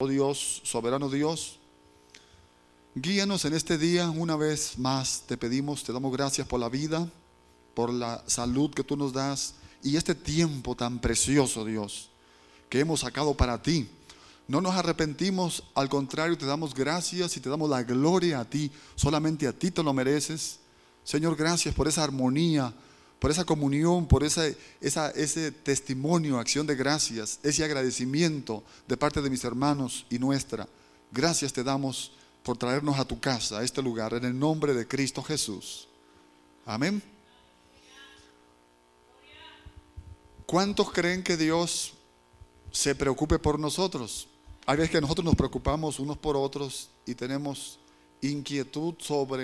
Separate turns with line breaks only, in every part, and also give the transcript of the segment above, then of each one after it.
Oh Dios, soberano Dios, guíanos en este día una vez más. Te pedimos, te damos gracias por la vida, por la salud que tú nos das y este tiempo tan precioso, Dios, que hemos sacado para ti. No nos arrepentimos, al contrario, te damos gracias y te damos la gloria a ti. Solamente a ti te lo mereces. Señor, gracias por esa armonía, por esa comunión, por ese testimonio, acción de gracias, ese agradecimiento de parte de mis hermanos y nuestra. Gracias te damos por traernos a tu casa, a este lugar, en el nombre de Cristo Jesús. Amén. ¿Cuántos creen que Dios se preocupe por nosotros? Hay veces que nosotros nos preocupamos unos por otros y tenemos inquietud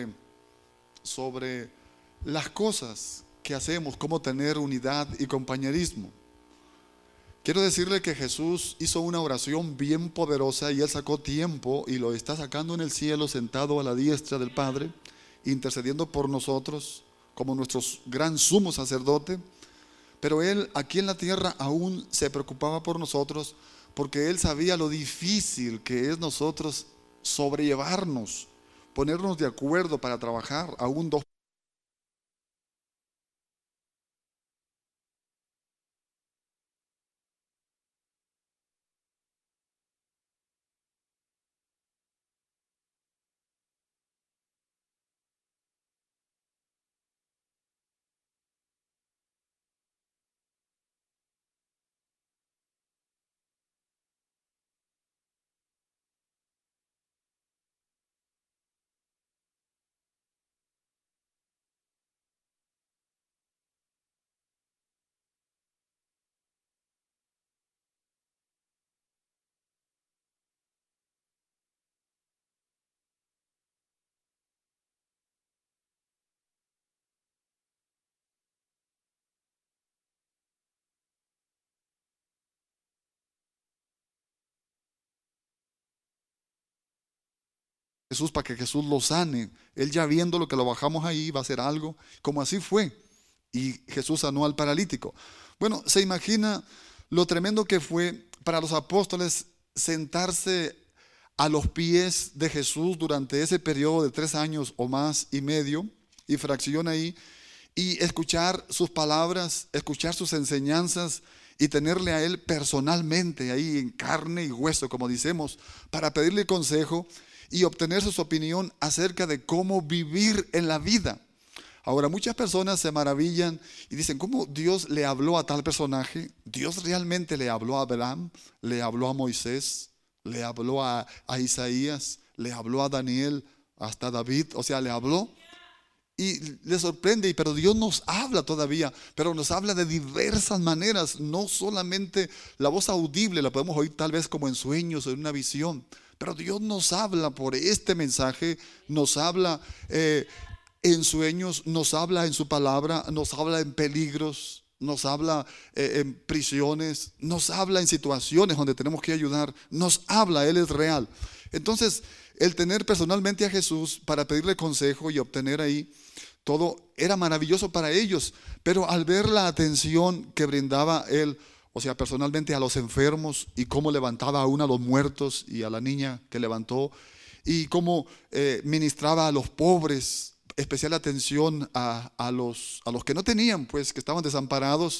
sobre las cosas que hacemos, cómo tener unidad y compañerismo. Quiero decirle que Jesús hizo una oración bien poderosa y Él sacó tiempo y lo está sacando en el cielo, sentado a la diestra del Padre, intercediendo por nosotros como nuestro gran sumo sacerdote. Pero Él aquí en la tierra aún se preocupaba por nosotros, porque Él sabía lo difícil que es nosotros sobrellevarnos, ponernos de acuerdo para trabajar aún dos. Jesús para que Jesús lo sane. Él ya viendo lo que lo bajamos ahí, va a hacer algo, como así fue. Y Jesús sanó al paralítico. Bueno, se imagina lo tremendo que fue para los apóstoles sentarse a los pies de Jesús durante ese periodo de 3 años o más y medio, y fracción ahí, y escuchar sus palabras, escuchar sus enseñanzas y tenerle a Él personalmente ahí en carne y hueso, como decimos, para pedirle consejo y obtener su opinión acerca de cómo vivir en la vida. Ahora, muchas personas se maravillan y dicen, ¿cómo Dios le habló a tal personaje? Dios realmente le habló a Abraham, le habló a Moisés, le habló a Isaías, le habló a Daniel, hasta David, o sea, le habló. Y le sorprende, pero Dios nos habla todavía, pero nos habla de diversas maneras, no solamente la voz audible, la podemos oír tal vez como en sueños o en una visión, pero Dios nos habla por este mensaje, nos habla en sueños, nos habla en su palabra, nos habla en peligros, nos habla en prisiones, nos habla en situaciones donde tenemos que ayudar, nos habla, Él es real. Entonces, el tener personalmente a Jesús para pedirle consejo y obtener ahí todo era maravilloso para ellos, pero al ver la atención que brindaba Él, o sea, personalmente a los enfermos y cómo levantaba aún a los muertos y a la niña que levantó, y cómo ministraba a los pobres, especial atención a los que no tenían, pues que estaban desamparados,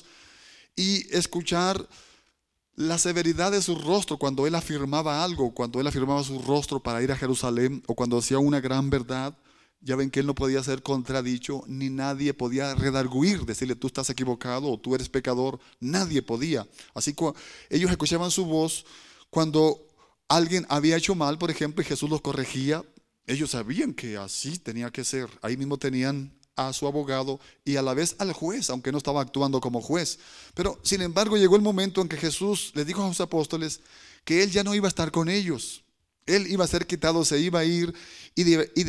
y escuchar la severidad de su rostro cuando Él afirmaba algo, cuando Él afirmaba su rostro para ir a Jerusalén, o cuando hacía una gran verdad. Ya ven que Él no podía ser contradicho, ni nadie podía redarguir, decirle tú estás equivocado o tú eres pecador, nadie podía. Así que ellos escuchaban su voz cuando alguien había hecho mal, por ejemplo, y Jesús los corregía. Ellos sabían que así tenía que ser. Ahí mismo tenían a su abogado y a la vez al juez, aunque no estaba actuando como juez. Pero sin embargo llegó el momento en que Jesús les dijo a sus apóstoles que Él ya no iba a estar con ellos. Él iba a ser quitado, se iba a ir y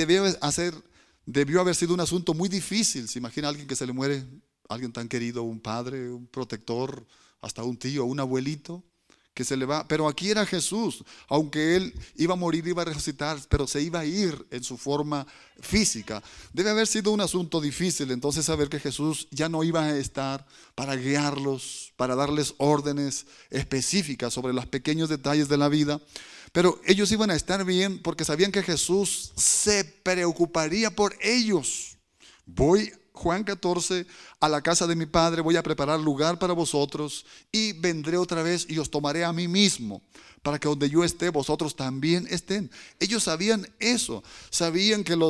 debió haber sido un asunto muy difícil. ¿Se imagina a alguien que se le muere, alguien tan querido, un padre, un protector, hasta un tío, un abuelito, que se le va? Pero aquí era Jesús, aunque Él iba a morir, iba a resucitar, pero se iba a ir en su forma física. Debe haber sido un asunto difícil entonces saber que Jesús ya no iba a estar para guiarlos, para darles órdenes específicas sobre los pequeños detalles de la vida. Pero ellos iban a estar bien porque sabían que Jesús se preocuparía por ellos. Voy, Juan 14, a la casa de mi Padre, voy a preparar lugar para vosotros y vendré otra vez y os tomaré a mí mismo, para que donde yo esté, vosotros también estén. Ellos sabían eso, sabían que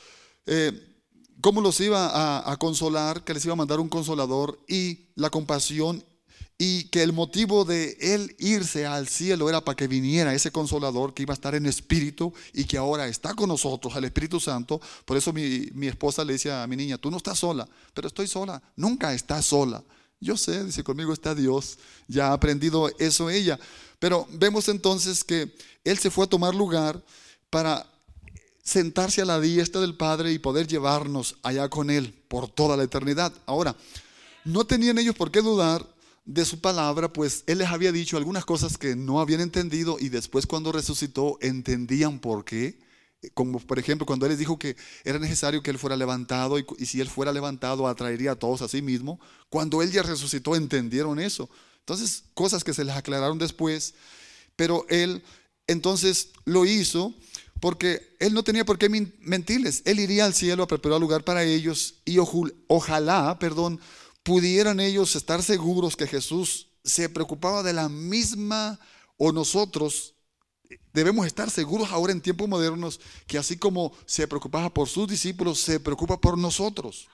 cómo los iba a consolar, que les iba a mandar un consolador, y la compasión, y que el motivo de él irse al cielo era para que viniera ese consolador que iba a estar en espíritu y que ahora está con nosotros, el Espíritu Santo. Por eso mi esposa le decía a mi niña: tú no estás sola. Pero estoy sola. Nunca estás sola. Yo sé, dice, conmigo está Dios. Ya ha aprendido eso ella. Pero vemos entonces que él se fue a tomar lugar para sentarse a la diestra del Padre y poder llevarnos allá con él por toda la eternidad. Ahora, no tenían ellos por qué dudar de su palabra, pues él les había dicho algunas cosas que no habían entendido, y después, cuando resucitó, entendían por qué. Como por ejemplo cuando él les dijo que era necesario que él fuera levantado, y si él fuera levantado atraería a todos a sí mismo. Cuando él ya resucitó, entendieron eso. Entonces, cosas que se les aclararon después, pero él entonces lo hizo porque él no tenía por qué mentirles. Él iría al cielo a preparar lugar para ellos, y ojalá, pudieran ellos estar seguros que Jesús se preocupaba de la misma, o nosotros debemos estar seguros ahora en tiempos modernos, que así como se preocupaba por sus discípulos, se preocupa por nosotros.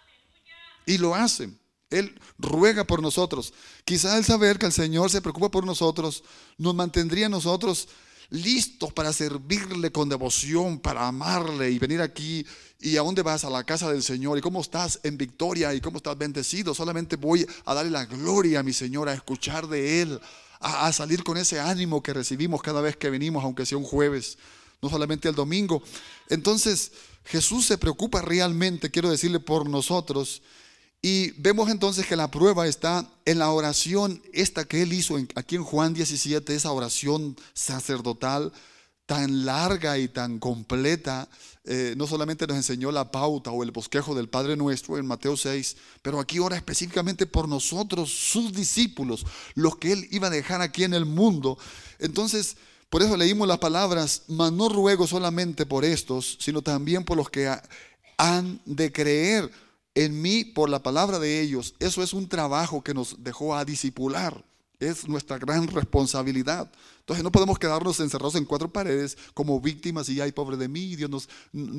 Y lo hace. Él ruega por nosotros. Quizá el saber que el Señor se preocupa por nosotros nos mantendría a nosotros listos para servirle con devoción, para amarle y venir aquí. ¿Y a dónde vas? A la casa del Señor. ¿Y cómo estás en victoria? ¿Y cómo estás bendecido? Solamente voy a darle la gloria a mi Señor, a escuchar de Él, a salir con ese ánimo que recibimos cada vez que venimos, aunque sea un jueves, no solamente el domingo. Entonces, Jesús se preocupa realmente, quiero decirle, por nosotros. Y vemos entonces que la prueba está en la oración esta que él hizo aquí en Juan 17, esa oración sacerdotal tan larga y tan completa. No solamente nos enseñó la pauta o el bosquejo del Padre Nuestro en Mateo 6, pero aquí ora específicamente por nosotros, sus discípulos, los que él iba a dejar aquí en el mundo. Entonces, por eso leímos las palabras: mas no ruego solamente por estos, sino también por los que han de creer en mí por la palabra de ellos. Eso es un trabajo que nos dejó a discipular. Es nuestra gran responsabilidad. Entonces no podemos quedarnos encerrados en cuatro paredes como víctimas y: ay, pobre de mí, Dios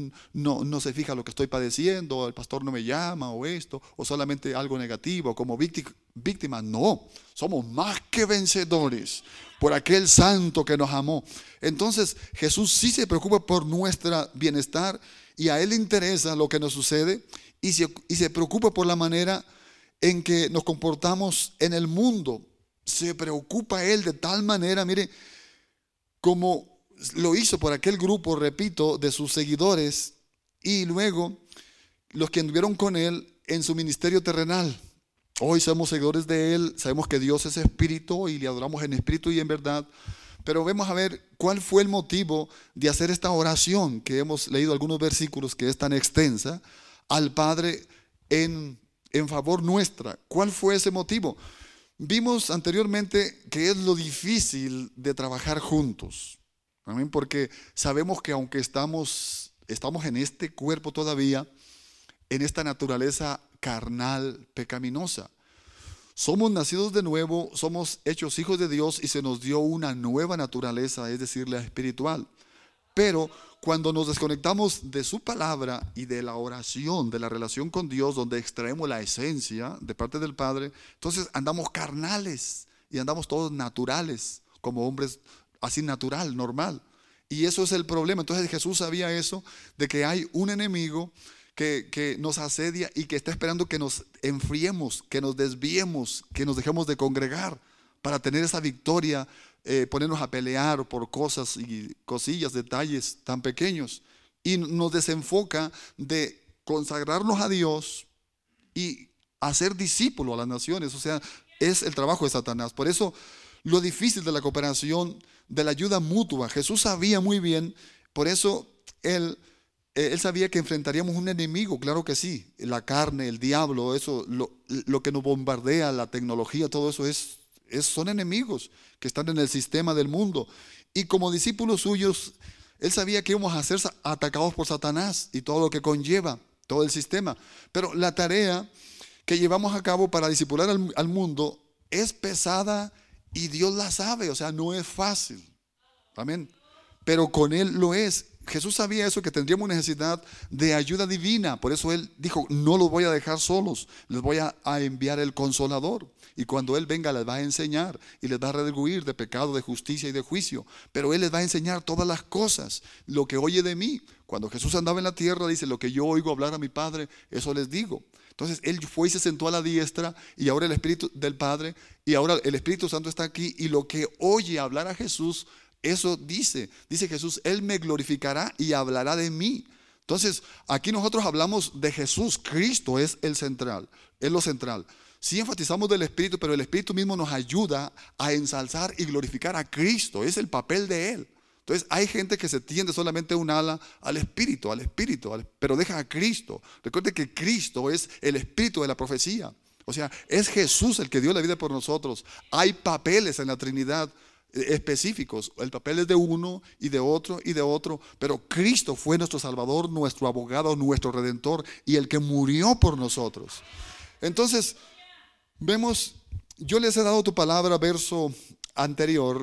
no se fija lo que estoy padeciendo, el pastor no me llama, o esto, o solamente algo negativo como víctima. No, somos más que vencedores por aquel santo que nos amó. Entonces Jesús sí se preocupa por nuestro bienestar, y a Él le interesa lo que nos sucede, y se preocupa por la manera en que nos comportamos en el mundo. Se preocupa Él de tal manera, mire, como lo hizo por aquel grupo, repito, de sus seguidores, y luego los que anduvieron con Él en su ministerio terrenal. Hoy somos seguidores de Él, sabemos que Dios es espíritu y le adoramos en espíritu y en verdad. Pero vamos a ver cuál fue el motivo de hacer esta oración, que hemos leído algunos versículos, que es tan extensa, al Padre en favor nuestra. ¿Cuál fue ese motivo? Vimos anteriormente que es lo difícil de trabajar juntos. Amén. Porque sabemos que aunque estamos en este cuerpo todavía, en esta naturaleza carnal, pecaminosa, somos nacidos de nuevo, somos hechos hijos de Dios y se nos dio una nueva naturaleza, es decir, la espiritual. Pero cuando nos desconectamos de su palabra y de la oración, de la relación con Dios, donde extraemos la esencia de parte del Padre, entonces andamos carnales y andamos todos naturales, como hombres así natural, normal. Y eso es el problema. Entonces Jesús sabía eso, de que hay un enemigo que nos asedia y que está esperando que nos enfriemos, que nos desviemos, que nos dejemos de congregar para tener esa victoria. Ponernos a pelear por cosas y cosillas, detalles tan pequeños, y nos desenfoca de consagrarnos a Dios y hacer discípulos a las naciones. O sea, es el trabajo de Satanás. Por eso lo difícil de la cooperación, de la ayuda mutua. Jesús sabía muy bien, por eso él sabía que enfrentaríamos un enemigo, claro que sí, la carne, el diablo, eso, lo que nos bombardea, la tecnología, todo eso son enemigos que están en el sistema del mundo, Y como discípulos suyos, él sabía que íbamos a ser atacados por Satanás y todo lo que conlleva, todo el sistema. Pero la tarea que llevamos a cabo para discipular al mundo es pesada y Dios la sabe, o sea, no es fácil. Amén. Pero con Él lo es. Jesús sabía eso, que tendríamos necesidad de ayuda divina. Por eso Él dijo, no los voy a dejar solos, les voy a enviar el Consolador. Y cuando Él venga les va a enseñar y les va a redarguir de pecado, de justicia y de juicio. Pero Él les va a enseñar todas las cosas, lo que oye de mí. Cuando Jesús andaba en la tierra, dice, lo que yo oigo hablar a mi Padre, eso les digo. Entonces Él fue y se sentó a la diestra, y ahora el Espíritu del Padre, y ahora el Espíritu Santo está aquí, y lo que oye hablar a Jesús, eso dice Jesús, Él me glorificará y hablará de mí. Entonces, aquí nosotros hablamos de Jesús, Cristo es el central, es lo central. Sí enfatizamos del Espíritu, pero el Espíritu mismo nos ayuda a ensalzar y glorificar a Cristo, es el papel de Él. Entonces, hay gente que se tiende solamente un ala al Espíritu, pero deja a Cristo. Recuerde que Cristo es el Espíritu de la profecía. O sea, es Jesús el que dio la vida por nosotros. Hay papeles en la Trinidad específicos. El papel es de uno y de otro y de otro, pero Cristo fue nuestro Salvador, nuestro abogado, nuestro Redentor y el que murió por nosotros. Entonces, vemos, yo les he dado tu palabra, verso anterior,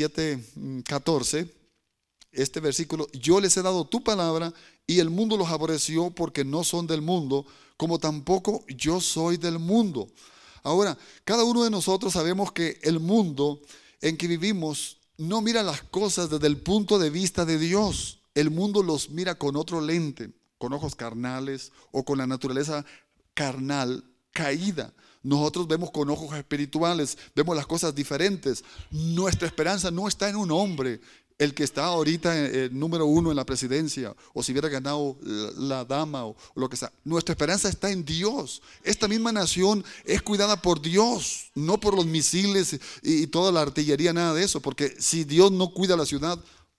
17:14. Este versículo, yo les he dado tu palabra y el mundo los aborreció porque no son del mundo, como tampoco yo soy del mundo. Ahora, cada uno de nosotros sabemos que el mundo en que vivimos no mira las cosas desde el punto de vista de Dios. El mundo los mira con otro lente, con ojos carnales o con la naturaleza carnal caída. Nosotros vemos con ojos espirituales, vemos las cosas diferentes. Nuestra esperanza no está en un hombre, el que está ahorita número uno en la presidencia, o si hubiera ganado la dama o lo que sea. Nuestra esperanza está en Dios. Esta misma nación es cuidada por Dios, no por los misiles y toda la artillería, nada de eso, porque si Dios no cuida la ciudad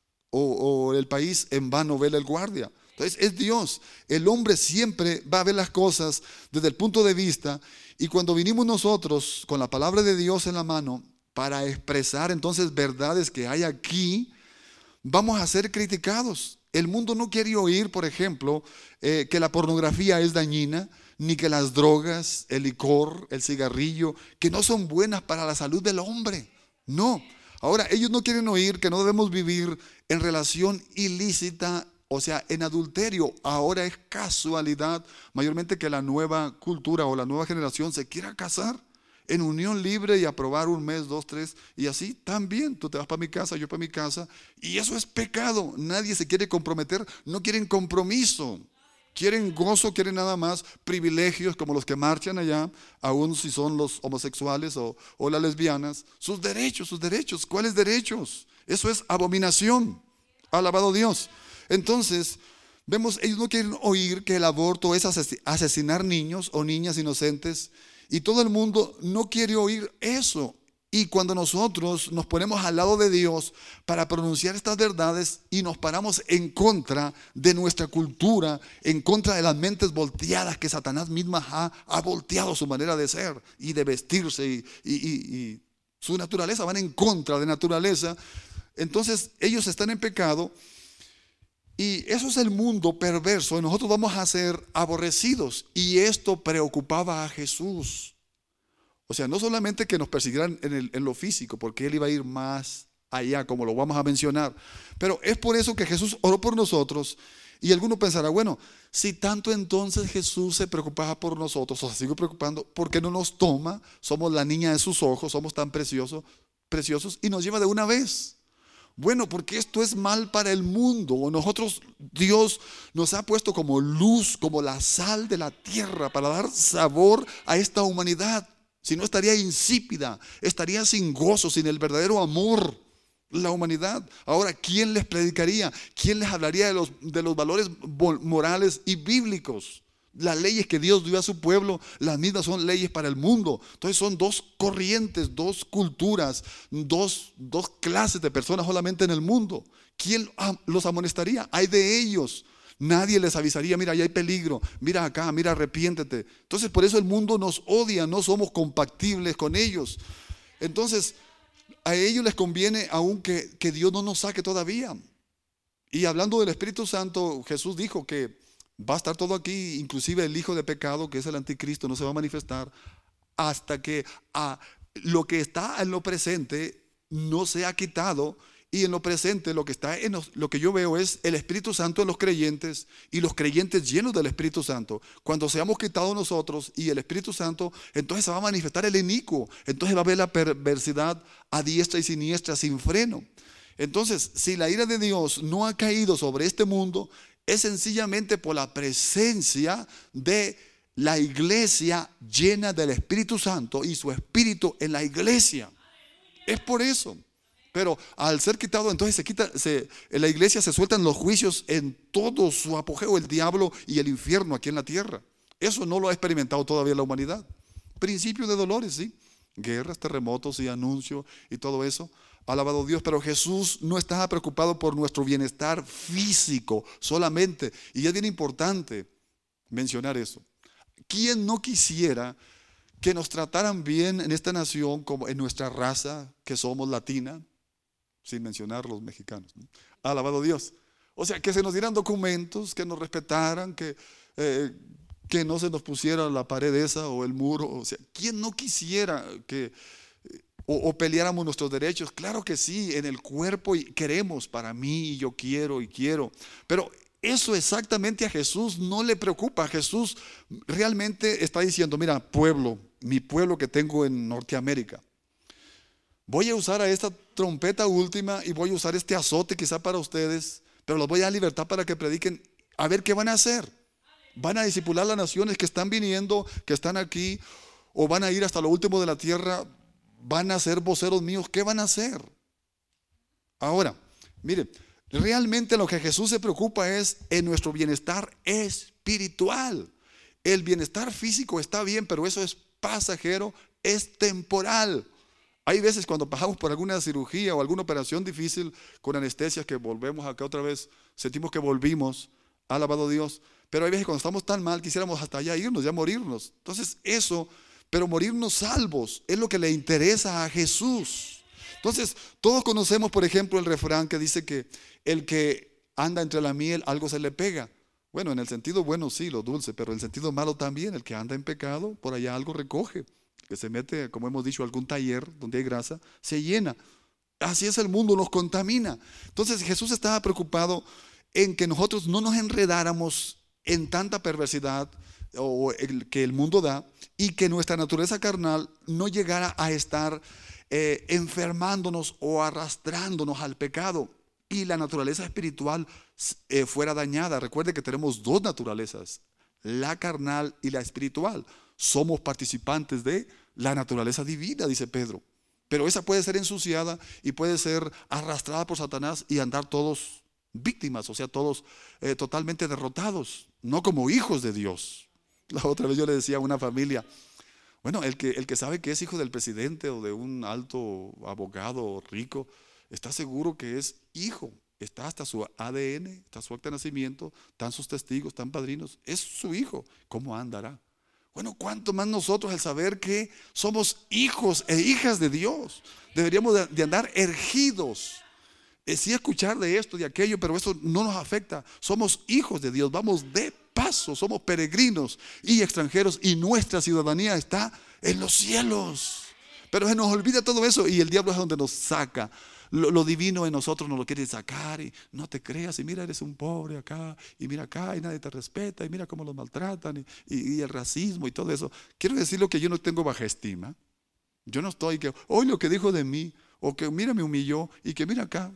o el país, en vano vela el guardia. Entonces es Dios. El hombre siempre va a ver las cosas desde el punto de vista, y cuando vinimos nosotros con la palabra de Dios en la mano para expresar entonces verdades que hay aquí, vamos a ser criticados. El mundo no quiere oír, por ejemplo, que la pornografía es dañina, ni que las drogas, el licor, el cigarrillo, que no son buenas para la salud del hombre. No. Ahora, ellos no quieren oír que no debemos vivir en relación ilícita, o sea, en adulterio. Ahora es casualidad, mayormente, que la nueva cultura o la nueva generación se quiera casar en unión libre y aprobar un mes, 2, 3, y así también. Tú te vas para mi casa, yo para mi casa, y eso es pecado. Nadie se quiere comprometer, no quieren compromiso, quieren gozo, quieren nada más privilegios como los que marchan allá, aun si son los homosexuales o las lesbianas. Sus derechos, ¿cuáles derechos? Eso es abominación. Alabado Dios. Entonces, vemos, ellos no quieren oír que el aborto es asesinar niños o niñas inocentes. Y todo el mundo no quiere oír eso. Y cuando nosotros nos ponemos al lado de Dios para pronunciar estas verdades y nos paramos en contra de nuestra cultura, en contra de las mentes volteadas que Satanás misma ha volteado su manera de ser y de vestirse y su naturaleza, van en contra de naturaleza, entonces ellos están en pecado. Y eso es el mundo perverso, y nosotros vamos a ser aborrecidos. Y esto preocupaba a Jesús. O sea, no solamente que nos persiguieran en lo físico, porque Él iba a ir más allá, como lo vamos a mencionar. Pero es por eso que Jesús oró por nosotros. Y alguno pensará, bueno, si tanto entonces Jesús se preocupaba por nosotros, o se sigue preocupando, ¿por qué no nos toma? Somos la niña de sus ojos, somos tan preciosos, y nos lleva de una vez. Bueno, porque esto es mal para el mundo. Nosotros, Dios nos ha puesto como luz, como la sal de la tierra, para dar sabor a esta humanidad. Si no, estaría insípida, estaría sin gozo, sin el verdadero amor, la humanidad. Ahora, ¿quién les predicaría? ¿Quién les hablaría de los valores morales y bíblicos? Las leyes que Dios dio a su pueblo, las mismas son leyes para el mundo. Entonces son dos corrientes, dos culturas, dos clases de personas solamente en el mundo. ¿Quién los amonestaría? Hay de ellos. Nadie les avisaría, mira, ahí hay peligro, mira acá, mira, arrepiéntete. Entonces por eso el mundo nos odia, no somos compatibles con ellos. Entonces A ellos les conviene aún que Dios no nos saque todavía. Y hablando del Espíritu Santo, Jesús dijo que va a estar todo aquí, inclusive el hijo de pecado, que es el anticristo, no se va a manifestar hasta que lo que está en lo presente no sea quitado. Y en lo presente lo que está lo que yo veo es el Espíritu Santo en los creyentes y los creyentes llenos del Espíritu Santo. Cuando seamos quitados nosotros y el Espíritu Santo, entonces se va a manifestar el inicuo. Entonces va a haber la perversidad a diestra y siniestra sin freno. Entonces, si la ira de Dios no ha caído sobre este mundo, es sencillamente por la presencia de la iglesia llena del Espíritu Santo y su Espíritu en la iglesia. Es por eso. Pero al ser quitado, entonces en la iglesia se sueltan los juicios en todo su apogeo, el diablo y el infierno aquí en la tierra. Eso no lo ha experimentado todavía la humanidad. Principio de dolores, sí. Guerras, terremotos y anuncio y todo eso. Alabado Dios, pero Jesús no estaba preocupado por nuestro bienestar físico solamente. Y es bien importante mencionar eso. ¿Quién no quisiera que nos trataran bien en esta nación, como en nuestra raza, que somos latina? Sin mencionar los mexicanos, ¿no? Alabado Dios. O sea, que se nos dieran documentos, que nos respetaran, que no se nos pusiera la pared esa o el muro. O sea, ¿quién no quisiera que o peleáramos nuestros derechos? Claro que sí, en el cuerpo y queremos para mí, y yo quiero y quiero. Pero eso exactamente a Jesús no le preocupa. Jesús realmente está diciendo, mira, pueblo, mi pueblo que tengo en Norteamérica, voy a usar a esta trompeta última y voy a usar este azote quizá para ustedes, pero los voy a dar libertad para que prediquen. A ver qué van a hacer. Van a discipular las naciones que están viniendo, que están aquí, o van a ir hasta lo último de la tierra. Van a ser voceros míos. ¿Qué van a hacer? Ahora, mire, realmente lo que Jesús se preocupa es en nuestro bienestar espiritual. El bienestar físico está bien, pero eso es pasajero, es temporal. Hay veces cuando pasamos por alguna cirugía o alguna operación difícil con anestesias que volvemos acá otra vez, sentimos que volvimos, alabado Dios. Pero hay veces cuando estamos tan mal quisiéramos hasta allá irnos, ya morirnos. Entonces eso, pero morirnos salvos, es lo que le interesa a Jesús. Entonces todos conocemos, por ejemplo, el refrán que dice que el que anda entre la miel algo se le pega. Bueno, en el sentido bueno sí, lo dulce, pero en el sentido malo también, el que anda en pecado, por allá algo recoge. Que se mete, como hemos dicho, a algún taller donde hay grasa, se llena. Así es el mundo, nos contamina. Entonces Jesús estaba preocupado en que nosotros no nos enredáramos en tanta perversidad que el mundo da, y que nuestra naturaleza carnal no llegara a estar enfermándonos o arrastrándonos al pecado, y la naturaleza espiritual fuera dañada. Recuerde que tenemos dos naturalezas, la carnal y la espiritual. Somos participantes de la naturaleza divina, dice Pedro. Pero esa puede ser ensuciada y puede ser arrastrada por Satanás y andar todos víctimas, o sea, todos totalmente derrotados, no como hijos de Dios. La otra vez yo le decía a una familia, bueno, el que sabe que es hijo del presidente o de un alto abogado rico, está seguro que es hijo. Está hasta su ADN, está su acta de nacimiento, están sus testigos, están padrinos. Es su hijo. ¿Cómo andará? Bueno, cuánto más nosotros al saber que somos hijos e hijas de Dios. Deberíamos de andar ergidos. Sí escuchar de esto, de aquello, pero eso no nos afecta. Somos hijos de Dios, vamos de paso, somos peregrinos y extranjeros, y nuestra ciudadanía está en los cielos. Pero se nos olvida todo eso y el diablo es donde nos saca. Lo divino en nosotros nos lo quiere sacar, y no te creas, y mira, eres un pobre acá, y mira acá, y nadie te respeta, y mira cómo los maltratan, y el racismo y todo eso. Quiero decirlo que yo no tengo baja estima. Yo no estoy que hoy lo que dijo de mí, o que mira me humilló, y que mira acá.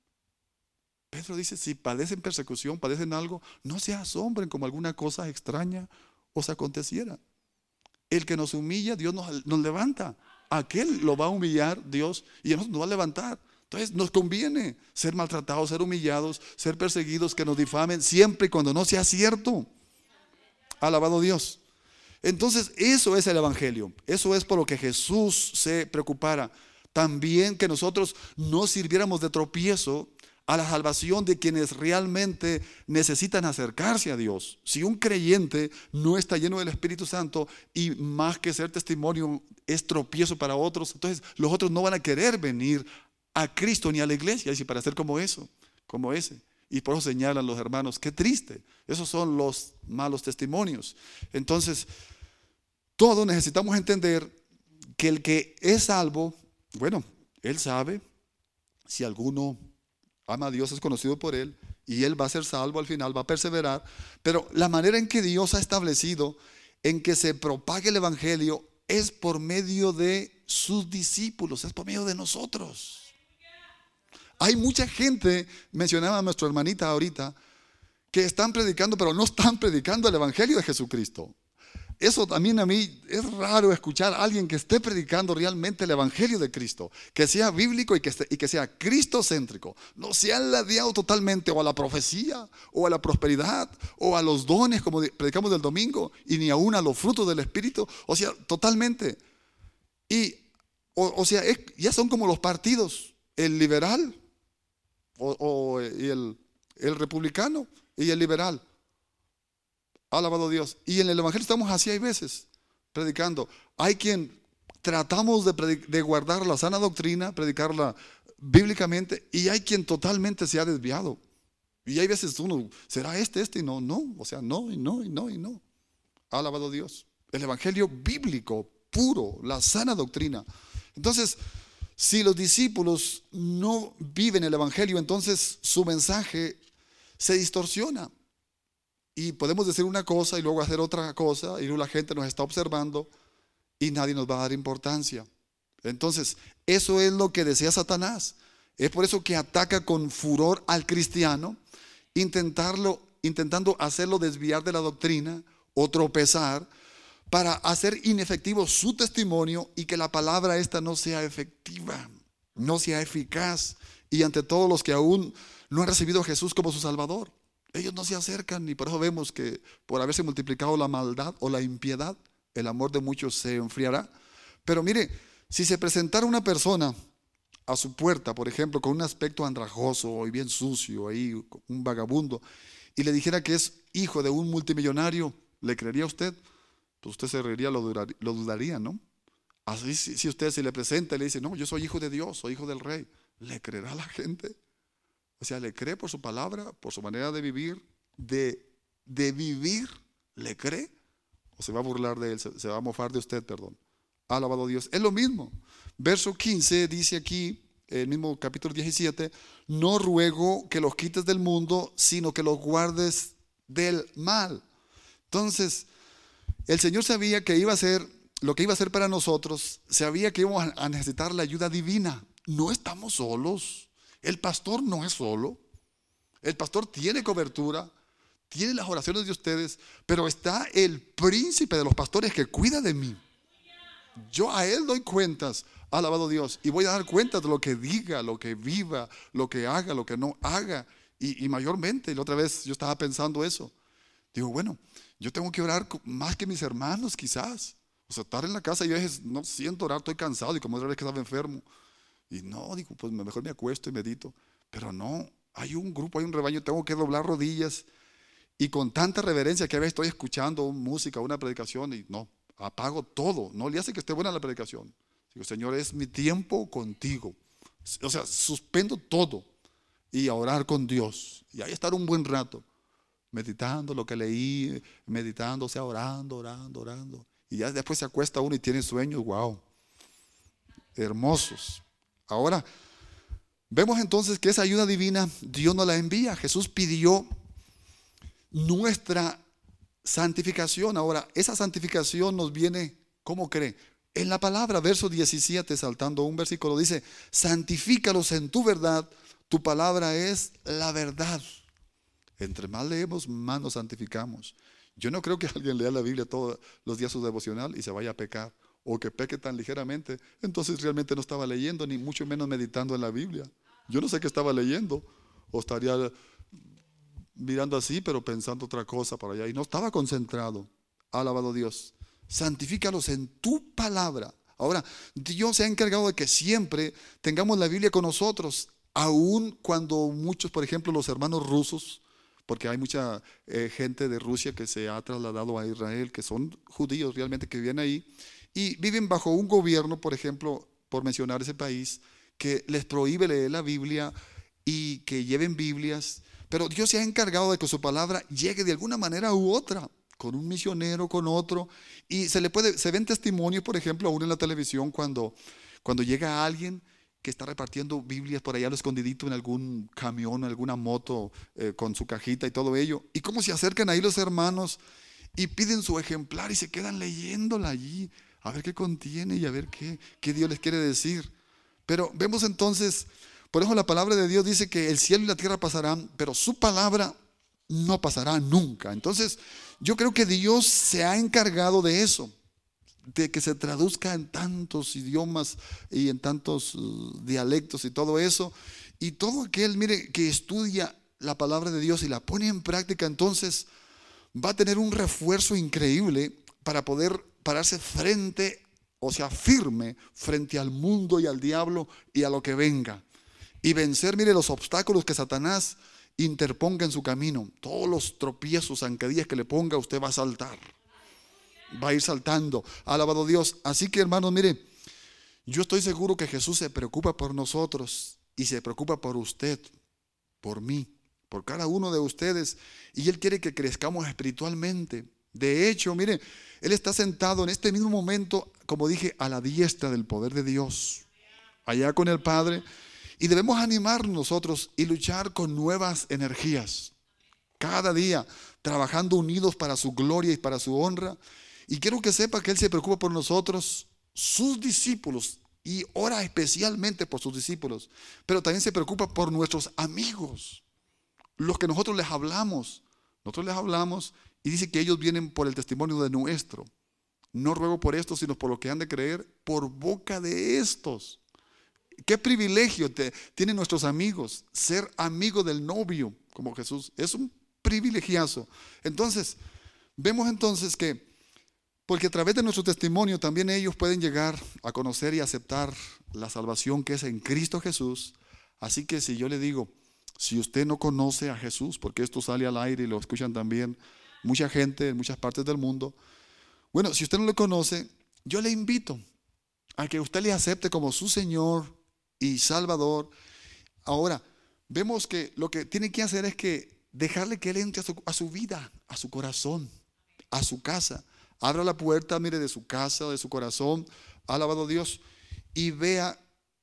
Pedro dice, si padecen persecución, padecen algo, no se asombren como alguna cosa extraña os aconteciera. El que nos humilla, Dios nos levanta. Aquel lo va a humillar Dios y a nosotros nos va a levantar. Entonces nos conviene ser maltratados, ser humillados, ser perseguidos, que nos difamen, siempre y cuando no sea cierto. Alabado Dios. Entonces eso es el evangelio. Eso es por lo que Jesús se preocupara. También que nosotros no sirviéramos de tropiezo a la salvación de quienes realmente necesitan acercarse a Dios. Si un creyente no está lleno del Espíritu Santo y más que ser testimonio es tropiezo para otros, entonces los otros no van a querer venir a Cristo ni a la iglesia, y para ser como eso, como ese. Y por eso señalan los hermanos, qué triste, esos son los malos testimonios. Entonces, todos necesitamos entender que el que es salvo, bueno, él sabe si alguno ama a Dios, es conocido por él, y él va a ser salvo al final, va a perseverar. Pero la manera en que Dios ha establecido en que se propague el evangelio es por medio de sus discípulos, es por medio de nosotros. Hay mucha gente, mencionaba a nuestra hermanita ahorita, que están predicando, pero no están predicando el evangelio de Jesucristo. Eso también a mí es raro escuchar a alguien que esté predicando realmente el evangelio de Cristo, que sea bíblico y que sea cristocéntrico. No se ha ladeado totalmente o a la profecía, o a la prosperidad, o a los dones como predicamos del domingo, y ni aún a los frutos del Espíritu. O sea, totalmente. Y, ya son como los partidos, el liberal y el republicano y el liberal. Alabado Dios. Y en el evangelio estamos así, hay veces predicando. Hay quien tratamos de guardar la sana doctrina, predicarla bíblicamente, y hay quien totalmente se ha desviado. Y hay veces uno, ¿será este? Y no, o sea, no. Alabado Dios. El evangelio bíblico, puro, la sana doctrina. Entonces, si los discípulos no viven el evangelio, entonces su mensaje se distorsiona. Y podemos decir una cosa y luego hacer otra cosa, y luego la gente nos está observando y nadie nos va a dar importancia. Entonces, eso es lo que desea Satanás. Es por eso que ataca con furor al cristiano, intentando hacerlo desviar de la doctrina o tropezar, para hacer inefectivo su testimonio y que la palabra esta no sea efectiva, no sea eficaz. Y ante todos los que aún no han recibido a Jesús como su Salvador, ellos no se acercan, y por eso vemos que por haberse multiplicado la maldad o la impiedad, el amor de muchos se enfriará. Pero mire, si se presentara una persona a su puerta, por ejemplo, con un aspecto andrajoso y bien sucio, ahí, un vagabundo, y le dijera que es hijo de un multimillonario, ¿le creería usted? Pues usted se reiría, lo dudaría, ¿no? Así, si usted se le presenta y le dice, no, yo soy hijo de Dios, soy hijo del rey, ¿le creerá la gente? O sea, ¿le cree por su palabra, por su manera de vivir, de vivir? ¿Le cree? ¿O se va a burlar de él, se va a mofar de usted, perdón? Alabado Dios. Es lo mismo. Verso 15 dice aquí, el mismo capítulo 17, no ruego que los quites del mundo, sino que los guardes del mal. Entonces, el Señor sabía que iba a hacer lo que iba a hacer para nosotros, sabía que íbamos a necesitar la ayuda divina. No estamos solos. El pastor no es solo. El pastor tiene cobertura, tiene las oraciones de ustedes, pero está el príncipe de los pastores que cuida de mí. Yo a él doy cuentas, alabado Dios, y voy a dar cuentas de lo que diga, lo que viva, lo que haga, lo que no haga. Y mayormente, la otra vez yo estaba pensando eso. Digo, bueno, yo tengo que orar más que mis hermanos quizás. O sea, estar en la casa y a veces no siento orar, estoy cansado, y como otra vez que estaba enfermo. Y no, digo, pues mejor me acuesto y medito. Pero no, hay un grupo, hay un rebaño, tengo que doblar rodillas. Y con tanta reverencia que a veces estoy escuchando música, una predicación, y no, apago todo. No le hace que esté buena la predicación. Digo, Señor, es mi tiempo contigo. O sea, suspendo todo y a orar con Dios. Y ahí estar un buen rato, meditando lo que leí, meditando, o sea, orando. Y ya después se acuesta uno y tiene sueños, wow, hermosos. Ahora, vemos entonces que esa ayuda divina Dios nos la envía. Jesús pidió nuestra santificación. Ahora, esa santificación nos viene, ¿cómo cree? En la palabra, verso 17, saltando un versículo, dice, santifícalos en tu verdad, tu palabra es la verdad. Entre más leemos, más nos santificamos. Yo no creo que alguien lea la Biblia todos los días su devocional y se vaya a pecar, o que peque tan ligeramente, entonces realmente no estaba leyendo, ni mucho menos meditando en la Biblia. Yo no sé qué estaba leyendo, o estaría mirando así, pero pensando otra cosa para allá, y no estaba concentrado. Alabado Dios. Santifícalos en tu palabra. Ahora, Dios se ha encargado de que siempre tengamos la Biblia con nosotros. Aún cuando muchos, por ejemplo, los hermanos rusos, porque hay mucha gente de Rusia que se ha trasladado a Israel, que son judíos realmente que viven ahí, y viven bajo un gobierno, por ejemplo, por mencionar ese país, que les prohíbe leer la Biblia y que lleven Biblias, pero Dios se ha encargado de que su palabra llegue de alguna manera u otra, con un misionero, con otro, y se ven testimonios, por ejemplo, aún en la televisión, cuando llega alguien que está repartiendo Biblias por allá a lo escondidito en algún camión, alguna moto, con su cajita y todo ello, y cómo se acercan ahí los hermanos y piden su ejemplar y se quedan leyéndola allí, a ver qué contiene y a ver qué Dios les quiere decir. Pero vemos entonces, por eso la palabra de Dios dice que el cielo y la tierra pasarán, pero su palabra no pasará nunca. Entonces, yo creo que Dios se ha encargado de eso, de que se traduzca en tantos idiomas y en tantos dialectos y todo eso. Y todo aquel, mire, que estudia la palabra de Dios y la pone en práctica, entonces va a tener un refuerzo increíble para poder pararse firme frente al mundo y al diablo y a lo que venga. Y vencer, mire, los obstáculos que Satanás interponga en su camino. Todos los tropiezos, zancadillas que le ponga, usted va a saltar. Va a ir saltando. Alabado Dios. Así que, hermanos, mire, yo estoy seguro que Jesús se preocupa por nosotros y se preocupa por usted, por mí, por cada uno de ustedes. Y Él quiere que crezcamos espiritualmente. De hecho, mire, Él está sentado en este mismo momento, como dije, a la diestra del poder de Dios, allá con el Padre. Y debemos animarnos nosotros y luchar con nuevas energías, cada día trabajando unidos para su gloria y para su honra. Y quiero que sepa que Él se preocupa por nosotros, sus discípulos, y ora especialmente por sus discípulos, pero también se preocupa por nuestros amigos, los que nosotros les hablamos. Nosotros les hablamos y dice que ellos vienen por el testimonio de nuestro. No ruego por esto, sino por lo que han de creer por boca de estos. Qué privilegio tienen nuestros amigos, ser amigo del novio como Jesús. Es un privilegiazo. Entonces, vemos entonces que, porque a través de nuestro testimonio también ellos pueden llegar a conocer y aceptar la salvación que es en Cristo Jesús. Así que si yo le digo, si usted no conoce a Jesús, porque esto sale al aire y lo escuchan también mucha gente en muchas partes del mundo, bueno, si usted no lo conoce, yo le invito a que usted le acepte como su Señor y Salvador. Ahora, vemos que lo que tiene que hacer es que dejarle que Él entre a su vida, a su corazón, a su casa. Abra la puerta, mire, de su casa, de su corazón, alabado Dios, y vea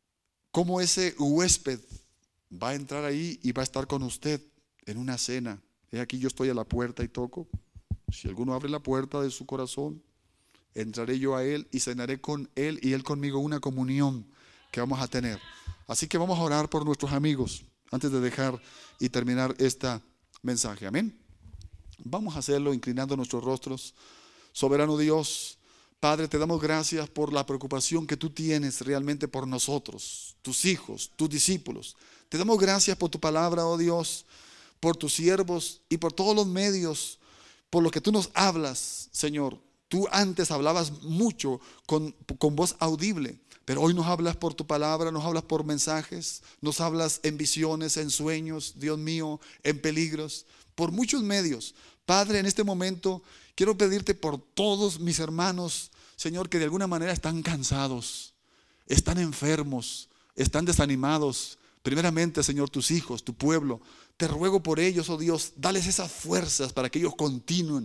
cómo ese huésped va a entrar ahí y va a estar con usted en una cena. Aquí yo estoy a la puerta y toco. Si alguno abre la puerta de su corazón, entraré yo a Él y cenaré con Él y Él conmigo, una comunión que vamos a tener. Así que vamos a orar por nuestros amigos antes de dejar y terminar este mensaje. Amén. Vamos a hacerlo inclinando nuestros rostros. Soberano Dios, Padre, te damos gracias por la preocupación que tú tienes realmente por nosotros, tus hijos, tus discípulos. Te damos gracias por tu palabra, oh Dios, por tus siervos y por todos los medios, por lo que tú nos hablas, Señor. Tú antes hablabas mucho con voz audible, pero hoy nos hablas por tu palabra, nos hablas por mensajes, nos hablas en visiones, en sueños, Dios mío, en peligros, por muchos medios. Padre, en este momento quiero pedirte por todos mis hermanos, Señor, que de alguna manera están cansados, están enfermos, están desanimados. Primeramente, Señor, tus hijos, tu pueblo, te ruego por ellos, oh Dios, dales esas fuerzas para que ellos continúen,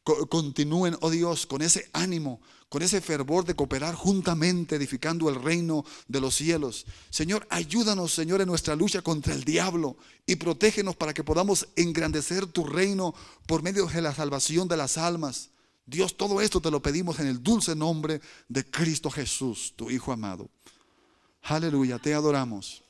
oh Dios, con ese ánimo, con ese fervor de cooperar juntamente, edificando el reino de los cielos. Señor, ayúdanos, Señor, en nuestra lucha contra el diablo y protégenos para que podamos engrandecer tu reino por medio de la salvación de las almas. Dios, todo esto te lo pedimos en el dulce nombre de Cristo Jesús, tu Hijo amado. Aleluya, te adoramos.